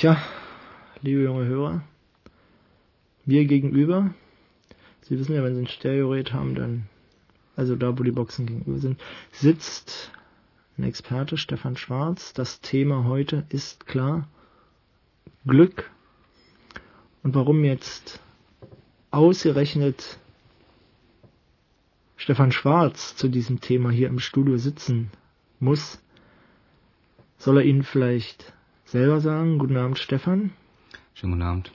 Tja, liebe junge Hörer, mir gegenüber, Sie wissen ja, wenn Sie ein Stereogerät haben, dann, also da, wo die Boxen gegenüber sind, sitzt ein Experte, Stefan Schwarz. Das Thema heute ist klar, Glück. Und warum jetzt ausgerechnet Stefan Schwarz zu diesem Thema hier im Studio sitzen muss, soll er Ihnen vielleicht selber sagen. Guten Abend, Stefan. Schönen guten Abend.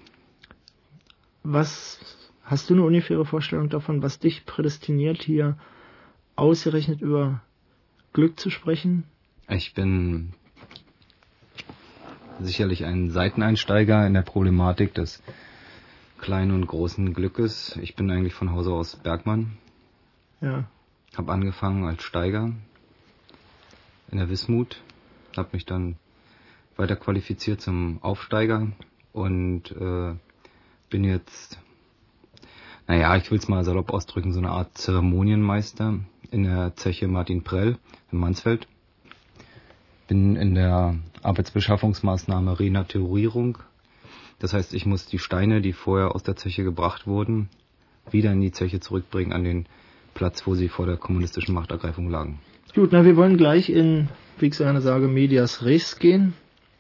Hast du eine ungefähre Vorstellung davon, was dich prädestiniert, hier ausgerechnet über Glück zu sprechen? Ich bin sicherlich ein Seiteneinsteiger in der Problematik des kleinen und großen Glückes. Ich bin eigentlich von Hause aus Bergmann. Ja. Habe angefangen als Steiger in der Wismut, habe mich dann weiter qualifiziert zum Aufsteiger und bin jetzt, ich will es mal salopp ausdrücken, so eine Art Zeremonienmeister in der Zeche Martin Prell in Mansfeld. Bin in der Arbeitsbeschaffungsmaßnahme Renaturierung. Das heißt, ich muss die Steine, die vorher aus der Zeche gebracht wurden, wieder in die Zeche zurückbringen an den Platz, wo sie vor der kommunistischen Machtergreifung lagen. Gut, wir wollen gleich in, wie ich gerne sage, Medias Res gehen.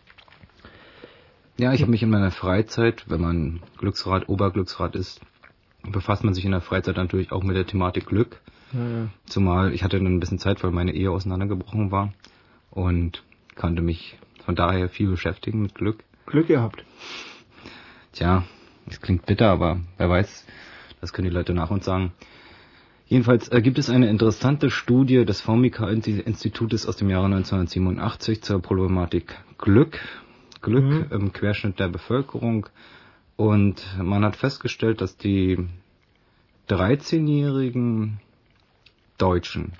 Ja, ich habe mich in meiner Freizeit, wenn man Glücksrad, Oberglücksrad ist, befasst man sich in der Freizeit natürlich auch mit der Thematik Glück. Ja. Zumal ich hatte dann ein bisschen Zeit, weil meine Ehe auseinandergebrochen war und konnte mich von daher viel beschäftigen mit Glück. Glück gehabt. Tja, es klingt bitter, aber wer weiß, das können die Leute nach uns sagen. Jedenfalls gibt es eine interessante Studie des VMIK-Institutes aus dem Jahre 1987 zur Problematik Glück im Querschnitt der Bevölkerung. Und man hat festgestellt, dass die 13-jährigen Deutschen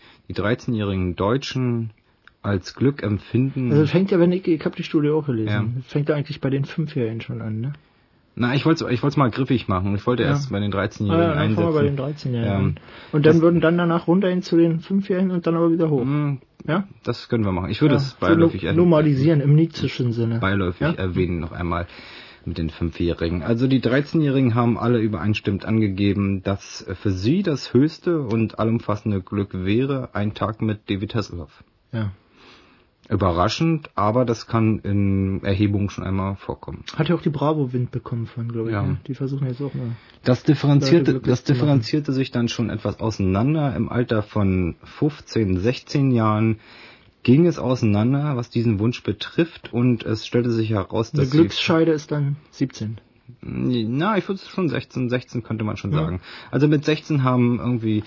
als Glück empfinden. Also fängt ja, ich habe die Studie auch gelesen, fängt ja eigentlich bei den 5-Jährigen schon an, ne? Na, ich wollte mal griffig machen. Ich wollte erst bei den 13-Jährigen einsetzen. Fangen wir bei den 13-Jährigen. Und dann würden dann danach runtergehen zu den 5-Jährigen und dann aber wieder hoch. Ja? Das können wir machen. Ich würde es beiläufig normalisieren im nietzscheschen Sinne. Beiläufig erwähnen noch einmal mit den 5-Jährigen. Also die 13-Jährigen haben alle übereinstimmend angegeben, dass für sie das höchste und allumfassende Glück wäre ein Tag mit David Hasselhoff. Ja. Überraschend, aber das kann in Erhebungen schon einmal vorkommen. Hat ja auch die Bravo Wind bekommen von, glaube ich. Ja. Ne? Die versuchen jetzt auch mal. Das differenzierte sich dann schon etwas auseinander. Im Alter von 15, 16 Jahren ging es auseinander, was diesen Wunsch betrifft, und es stellte sich heraus, dass die Glücksscheide ist dann 17. Na, ich würde es schon 16 könnte man schon sagen. Also mit 16 haben irgendwie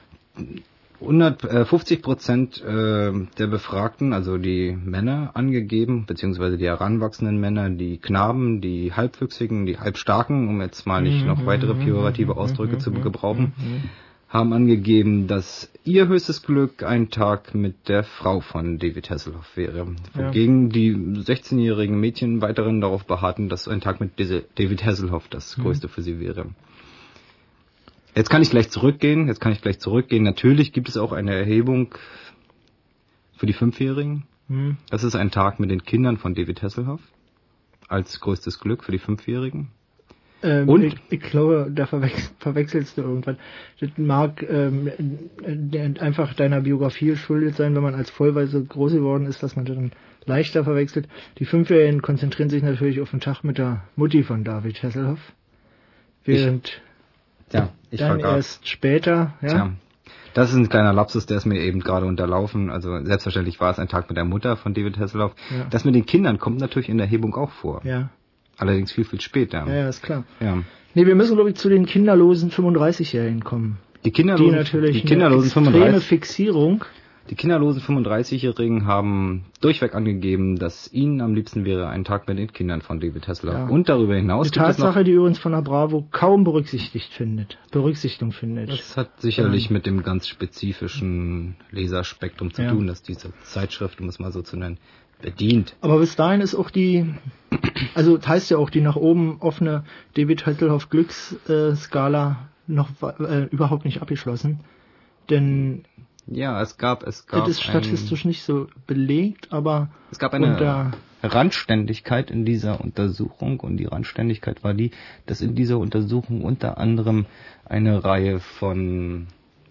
50% der Befragten, also die Männer, angegeben, beziehungsweise die heranwachsenden Männer, die Knaben, die Halbwüchsigen, die Halbstarken, um jetzt mal nicht noch weitere pejorative Ausdrücke zu gebrauchen, haben angegeben, dass ihr höchstes Glück ein Tag mit der Frau von David Hasselhoff wäre. Wogegen die 16-jährigen Mädchen weiterhin darauf beharrten, dass ein Tag mit David Hasselhoff das größte für sie wäre. Jetzt kann ich gleich zurückgehen. Natürlich gibt es auch eine Erhebung für die 5-Jährigen. Das ist ein Tag mit den Kindern von David Hasselhoff als größtes Glück für die 5-Jährigen. Und ich glaube, da verwechselst du irgendwann. Das mag einfach deiner Biografie geschuldet sein, wenn man als Vollweise groß geworden ist, dass man dann leichter verwechselt. Die 5-Jährigen konzentrieren sich natürlich auf den Tag mit der Mutti von David Hasselhoff. Während ich dann vergaß. Erst später, das ist ein kleiner Lapsus, der ist mir eben gerade unterlaufen. Also selbstverständlich war es ein Tag mit der Mutter von David Hasselhoff. Ja. Das mit den Kindern kommt natürlich in der Erhebung auch vor. Ja. Allerdings viel, viel später. Ja, ist klar. Ja. Nee, wir müssen, glaube ich, zu den kinderlosen 35-Jährigen kommen. Die kinderlosen 35. Fixierung. Die kinderlosen 35-Jährigen haben durchweg angegeben, dass ihnen am liebsten wäre ein Tag mit den Kindern von David Hasselhoff. Ja. Und darüber hinaus gibt es noch... Eine Tatsache, die übrigens von der Bravo kaum Berücksichtigung findet. Das hat sicherlich mit dem ganz spezifischen Leserspektrum zu tun, dass diese Zeitschrift, um es mal so zu nennen, bedient. Aber bis dahin ist auch also das heißt ja auch, die nach oben offene David Hasselhoff Glücksskala noch überhaupt nicht abgeschlossen. Denn ja, es gab das ist statistisch nicht so belegt, aber es gab eine Randständigkeit in dieser Untersuchung, und die Randständigkeit war die, dass in dieser Untersuchung unter anderem eine Reihe von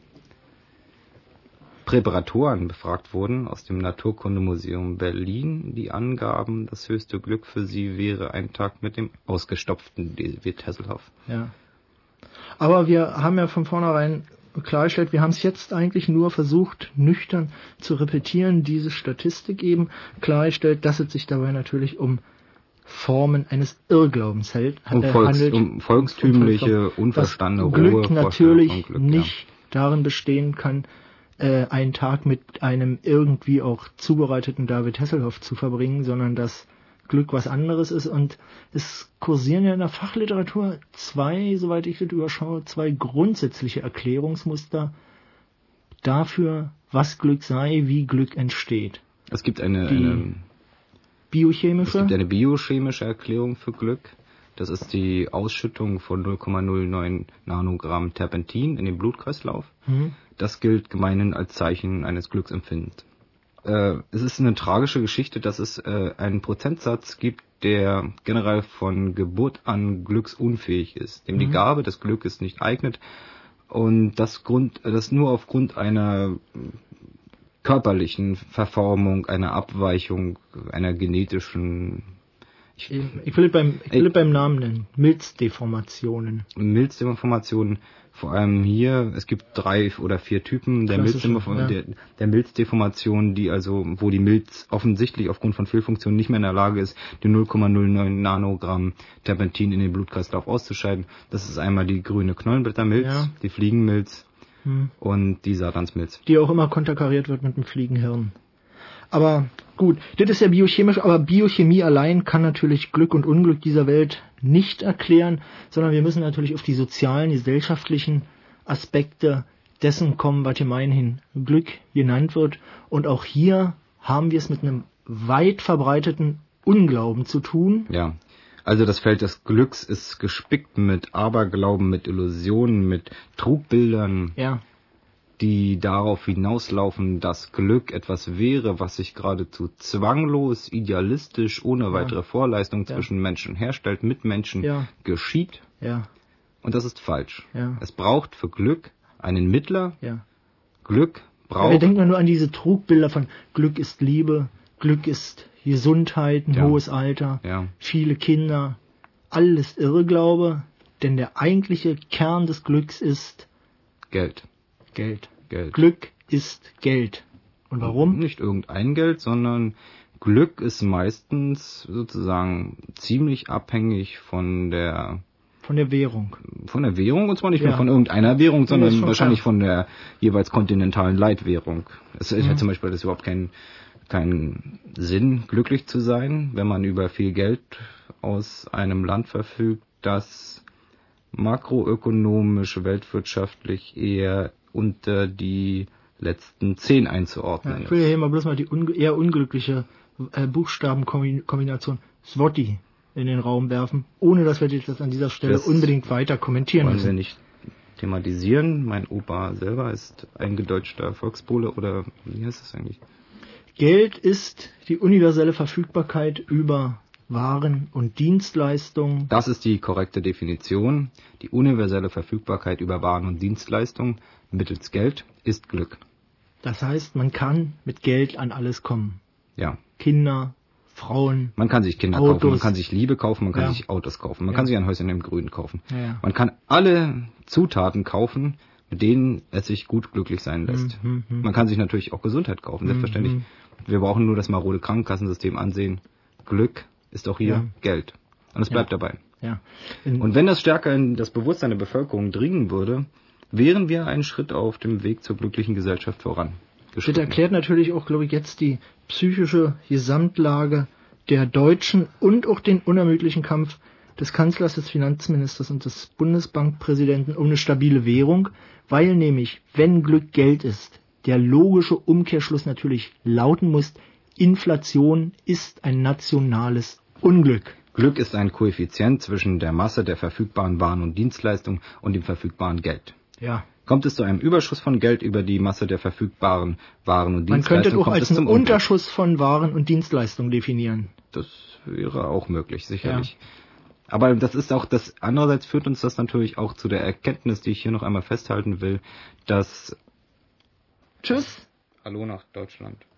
Präparatoren befragt wurden aus dem Naturkundemuseum Berlin, die angaben, das höchste Glück für sie wäre ein Tag mit dem ausgestopften David Hasselhoff. Ja. Aber wir haben ja von vornherein klargestellt, wir haben es jetzt eigentlich nur versucht, nüchtern zu repetieren, diese Statistik eben klargestellt, dass es sich dabei natürlich um Formen eines Irrglaubens handelt. Um volkstümliche, unverstandene, rohe Glück natürlich von Glück, nicht darin bestehen kann, einen Tag mit einem irgendwie auch zubereiteten David Hasselhoff zu verbringen, sondern dass Glück was anderes ist. Und es kursieren ja in der Fachliteratur soweit ich das überschaue, zwei grundsätzliche Erklärungsmuster dafür, was Glück sei, wie Glück entsteht. Es gibt eine biochemische Erklärung für Glück. Das ist die Ausschüttung von 0,09 Nanogramm Terpentin in den Blutkreislauf. Das gilt gemeinhin als Zeichen eines Glücksempfindens. Es ist eine tragische Geschichte, dass es einen Prozentsatz gibt, der generell von Geburt an glücksunfähig ist, dem die Gabe des Glückes nicht eignet, und das nur aufgrund einer körperlichen Verformung, einer Abweichung, einer genetischen... Ich will beim Namen nennen. Milzdeformationen, vor allem hier, es gibt 3 oder 4 Typen der Milzdeformation, wo die Milz offensichtlich aufgrund von Fehlfunktionen nicht mehr in der Lage ist, die 0,09 Nanogramm Terpentin in den Blutkreislauf auszuscheiden. Das ist einmal die grüne Knollenblättermilz, die Fliegenmilz und die Satansmilz. Die auch immer konterkariert wird mit dem Fliegenhirn. Aber gut, das ist ja biochemisch, aber Biochemie allein kann natürlich Glück und Unglück dieser Welt nicht erklären, sondern wir müssen natürlich auf die sozialen, gesellschaftlichen Aspekte dessen kommen, was gemeinhin Glück genannt wird. Und auch hier haben wir es mit einem weit verbreiteten Unglauben zu tun. Ja, also das Feld des Glücks ist gespickt mit Aberglauben, mit Illusionen, mit Trugbildern. Ja. Die darauf hinauslaufen, dass Glück etwas wäre, was sich geradezu zwanglos, idealistisch, ohne weitere Vorleistung zwischen Menschen herstellt, mit Menschen geschieht. Ja. Und das ist falsch. Ja. Es braucht für Glück einen Mittler. Ja. Glück braucht... wir denken nur an diese Trugbilder von Glück ist Liebe, Glück ist Gesundheit, ein hohes Alter, viele Kinder. Alles Irrglaube, denn der eigentliche Kern des Glücks ist Geld. Glück ist Geld. Und warum? Nicht irgendein Geld, sondern Glück ist meistens sozusagen ziemlich abhängig von der Währung. Von der Währung, und zwar nicht nur von irgendeiner Währung, sondern wahrscheinlich von der jeweils kontinentalen Leitwährung. Es hat zum Beispiel das überhaupt keinen Sinn, glücklich zu sein, wenn man über viel Geld aus einem Land verfügt, das makroökonomisch, weltwirtschaftlich eher unter die letzten 10 einzuordnen. Ich will ja hier mal bloß mal die eher unglückliche Buchstabenkombination SWOTI in den Raum werfen, ohne dass wir das an dieser Stelle unbedingt weiter kommentieren müssen. Wollen wir nicht thematisieren. Mein Opa selber ist eingedeutschter Volkspole, oder wie heißt das eigentlich? Geld ist die universelle Verfügbarkeit über Waren und Dienstleistungen. Das ist die korrekte Definition. Die universelle Verfügbarkeit über Waren und Dienstleistungen mittels Geld ist Glück. Das heißt, man kann mit Geld an alles kommen. Ja. Kinder, Frauen, man kann sich Kinder Autos kaufen, man kann sich Liebe kaufen, man kann sich Autos kaufen, man kann sich ein Häuschen im Grün kaufen. Ja. Man kann alle Zutaten kaufen, mit denen es sich gut glücklich sein lässt. Man kann sich natürlich auch Gesundheit kaufen, selbstverständlich. Wir brauchen nur das marode Krankenkassensystem ansehen. Glück ist auch hier Geld. Und es bleibt dabei. Ja. Und wenn das stärker in das Bewusstsein der Bevölkerung dringen würde, wären wir einen Schritt auf dem Weg zur glücklichen Gesellschaft voran. Das erklärt natürlich auch, glaube ich, jetzt die psychische Gesamtlage der Deutschen und auch den unermüdlichen Kampf des Kanzlers, des Finanzministers und des Bundesbankpräsidenten um eine stabile Währung, weil nämlich, wenn Glück Geld ist, der logische Umkehrschluss natürlich lauten muss, Inflation ist ein nationales Unglück. Glück ist ein Koeffizient zwischen der Masse der verfügbaren Waren und Dienstleistungen und dem verfügbaren Geld. Ja. Kommt es zu einem Überschuss von Geld über die Masse der verfügbaren Waren und Man Dienstleistungen? könnte doch kommt als es einen zum Unterschuss von Waren und Dienstleistungen definieren. Das wäre auch möglich, sicherlich. Ja. Aber das ist auch das, andererseits führt uns das natürlich auch zu der Erkenntnis, die ich hier noch einmal festhalten will, dass... Tschüss. Hallo nach Deutschland.